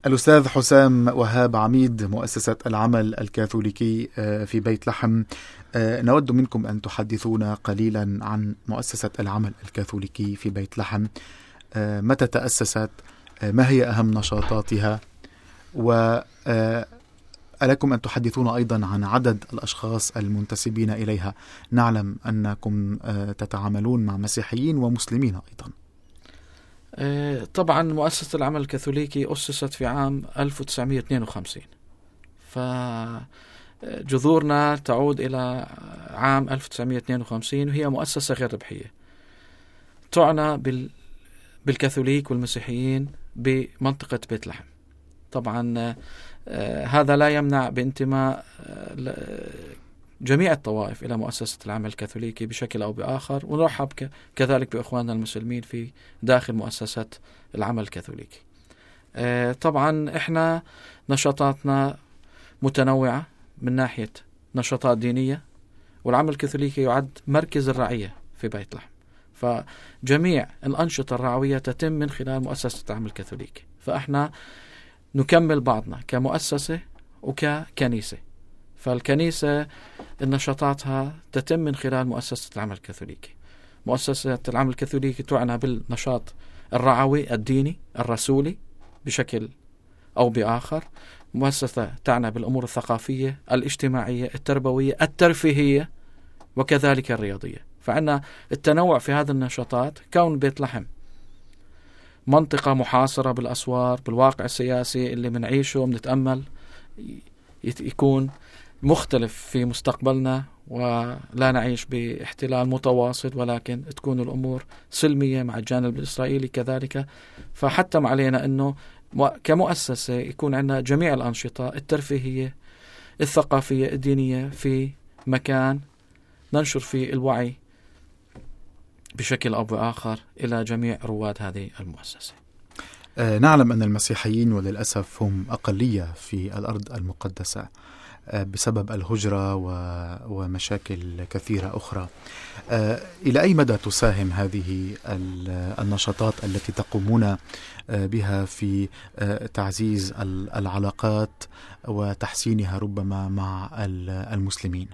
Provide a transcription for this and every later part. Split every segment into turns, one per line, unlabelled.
الأستاذ حسام وهاب عميد مؤسسة العمل الكاثوليكي في بيت لحم، نود منكم أن تحدثونا قليلا عن مؤسسة العمل الكاثوليكي في بيت لحم. متى تأسست؟ ما هي أهم نشاطاتها؟ وألكم أن تحدثونا أيضا عن عدد الأشخاص المنتسبين إليها. نعلم أنكم تتعاملون مع مسيحيين ومسلمين أيضا.
طبعا مؤسسة العمل الكاثوليكي أسست في عام 1952، فجذورنا تعود إلى عام 1952، وهي مؤسسة غير ربحية تعنى بالكاثوليك والمسيحيين بمنطقة بيت لحم. طبعا هذا لا يمنع بانتماء جميع الطوائف إلى مؤسسة العمل الكاثوليكي بشكل أو بآخر، ونرحب كذلك بإخواننا المسلمين في داخل مؤسسة العمل الكاثوليكي. طبعا إحنا نشاطاتنا متنوعة من ناحية نشاطات دينية، والعمل الكاثوليكي يعد مركز الرعية في بيت لحم، فجميع الأنشطة الرعوية تتم من خلال مؤسسة العمل الكاثوليكي، فإحنا نكمل بعضنا كمؤسسة وككنيسة. فالكنيسة نشاطاتها تتم من خلال مؤسسة العمل الكاثوليكي. مؤسسة العمل الكاثوليكي تعنى بالنشاط الرعوي الديني الرسولي بشكل أو بآخر. مؤسسة تعنى بالأمور الثقافية الاجتماعية التربوية الترفيهية وكذلك الرياضية. فعنا التنوع في هذه النشاطات. كون بيت لحم منطقة محاصرة بالأسوار بالواقع السياسي اللي منعيشه بنتأمل يكون مختلف في مستقبلنا، ولا نعيش باحتلال متواصل، ولكن تكون الأمور سلمية مع الجانب الإسرائيلي كذلك. فحتم علينا أنه كمؤسسة يكون عندنا جميع الأنشطة الترفيهية الثقافية الدينية في مكان ننشر فيه الوعي بشكل أو بآخر إلى جميع رواد هذه المؤسسة.
نعلم أن المسيحيين وللأسف هم أقلية في الأرض المقدسة بسبب الهجرة ومشاكل كثيرة أخرى. إلى أي مدى تساهم هذه النشاطات التي تقومون بها في تعزيز العلاقات وتحسينها ربما مع المسلمين؟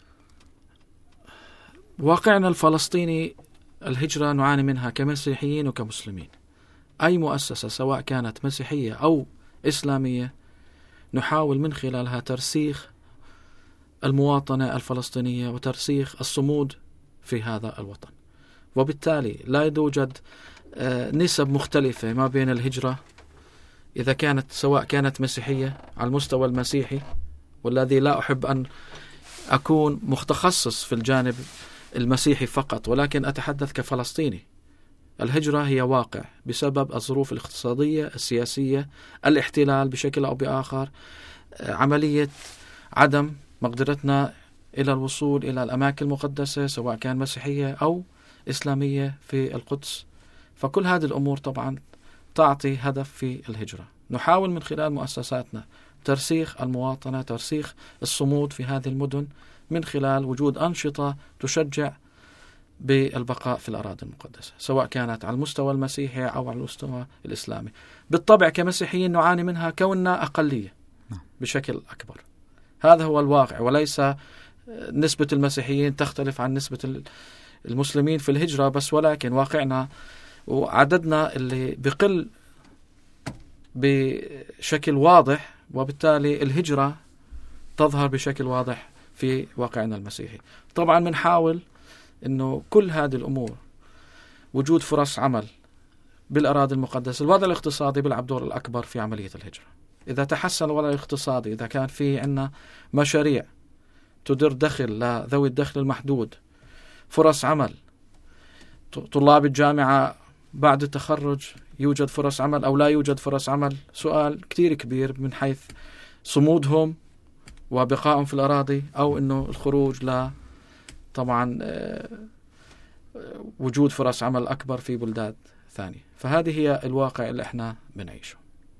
واقعنا الفلسطيني الهجرة نعاني منها كمسيحيين وكمسلمين. أي مؤسسة سواء كانت مسيحية أو إسلامية نحاول من خلالها ترسيخ المواطنة الفلسطينية وترسيخ الصمود في هذا الوطن، وبالتالي لا يوجد نسب مختلفة ما بين الهجرة إذا كانت سواء كانت مسيحية على المستوى المسيحي، والذي لا أحب أن أكون متخصص في الجانب المسيحي فقط، ولكن أتحدث كفلسطيني. الهجرة هي واقع بسبب الظروف الاقتصادية السياسية الاحتلال بشكل أو بآخر، عملية عدم مقدرتنا إلى الوصول إلى الأماكن المقدسة سواء كان مسيحية أو إسلامية في القدس. فكل هذه الأمور طبعا تعطي هدف في الهجرة. نحاول من خلال مؤسساتنا ترسيخ المواطنة ترسيخ الصمود في هذه المدن من خلال وجود أنشطة تشجع بالبقاء في الأراضي المقدسة سواء كانت على المستوى المسيحي أو على المستوى الإسلامي. بالطبع كمسيحيين نعاني منها كوننا أقلية بشكل أكبر، هذا هو الواقع، وليس نسبة المسيحيين تختلف عن نسبة المسلمين في الهجرة بس، ولكن واقعنا وعددنا اللي بقل بشكل واضح، وبالتالي الهجرة تظهر بشكل واضح في واقعنا المسيحي. طبعا بنحاول إنه كل هذه الأمور وجود فرص عمل بالأراضي المقدسة. الوضع الاقتصادي بيلعب دور الأكبر في عملية الهجرة. إذا تحسن الوضع الاقتصادي، إذا كان في عنا مشاريع تدر دخل لذوي الدخل المحدود، فرص عمل، طلاب الجامعة بعد التخرج يوجد فرص عمل أو لا يوجد فرص عمل، سؤال كتير كبير من حيث صمودهم وبقائهم في الأراضي أو إنه الخروج لا طبعا وجود فرص عمل أكبر في بلدان ثانية. فهذه هي الواقع اللي احنا بنعيشه.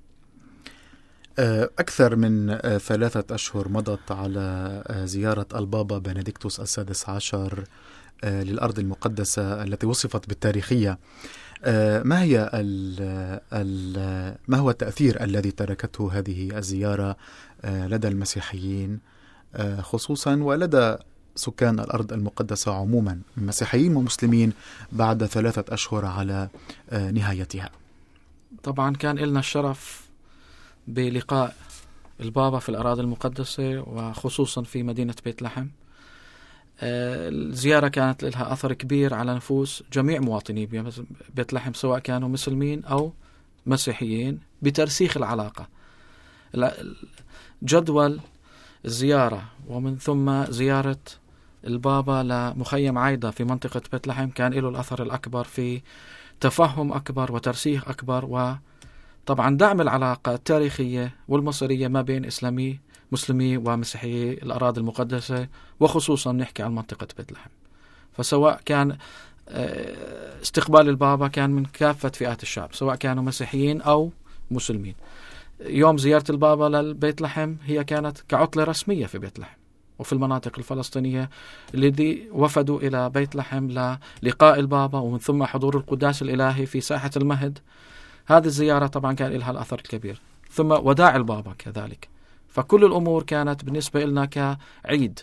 أكثر من 3 أشهر مضت على زيارة البابا بنديكتوس السادس عشر للأرض المقدسة التي وصفت بالتاريخية. ما هو التأثير الذي تركته هذه الزيارة لدى المسيحيين خصوصا ولدى سكان الأرض المقدسة عموما، مسيحيين ومسلمين، بعد 3 أشهر على نهايتها؟
طبعا كان لنا الشرف بلقاء البابا في الأراضي المقدسة وخصوصا في مدينة بيت لحم. الزيارة كانت لها أثر كبير على نفوس جميع مواطني بيت لحم، سواء كانوا مسلمين أو مسيحيين، بترسيخ العلاقة. جدول الزيارة ومن ثم زيارة البابا لمخيم عايدة في منطقة بيت لحم كان له الأثر الأكبر في تفهم أكبر وترسيخ أكبر، وطبعا دعم العلاقة التاريخية والمصيرية ما بين مسلمي ومسيحيي الأراضي المقدسة، وخصوصا نحكي عن منطقة بيت لحم. فسواء كان استقبال البابا كان من كافة فئات الشعب، سواء كانوا مسيحيين أو مسلمين. يوم زيارة البابا للبيت لحم هي كانت كعطلة رسمية في بيت لحم وفي المناطق الفلسطينية الذي وفدوا إلى بيت لحم للقاء البابا ومن ثم حضور القداس الإلهي في ساحة المهد. هذه الزيارة طبعا كان لها الأثر الكبير، ثم وداع البابا كذلك. فكل الأمور كانت بالنسبة لنا كعيد،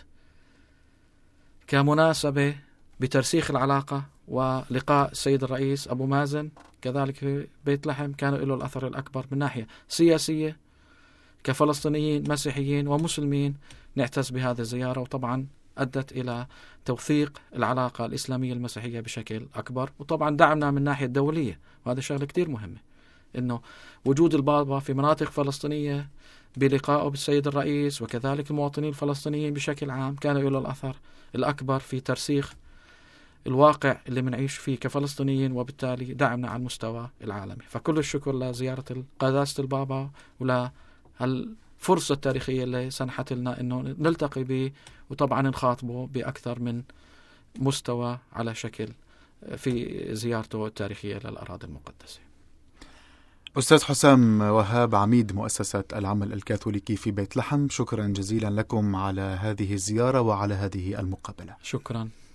كمناسبة بترسيخ العلاقة، ولقاء السيد الرئيس أبو مازن كذلك في بيت لحم كان له الأثر الأكبر من ناحية سياسية. كفلسطينيين مسيحيين ومسلمين نعتز بهذه الزيارة، وطبعا أدت إلى توثيق العلاقة الإسلامية المسيحية بشكل أكبر، وطبعا دعمنا من ناحية دولية، وهذا شغلة كتير مهمة، إنه وجود البابا في مناطق فلسطينية بلقائه بالسيد الرئيس وكذلك المواطنين الفلسطينيين بشكل عام كان له الأثر الأكبر في ترسيخ الواقع اللي منعيش فيه كفلسطينيين، وبالتالي دعمنا على المستوى العالمي. فكل الشكر لزيارة قداسة البابا ولا هالفرصة التاريخية اللي سنحت لنا إنه نلتقي به وطبعا نخاطبه بأكثر من مستوى على شكل في زيارته التاريخية للأراضي المقدسة.
أستاذ حسام وهاب، عميد مؤسسة العمل الكاثوليكي في بيت لحم، شكرا جزيلا لكم على هذه الزيارة وعلى هذه المقابلة.
شكرا.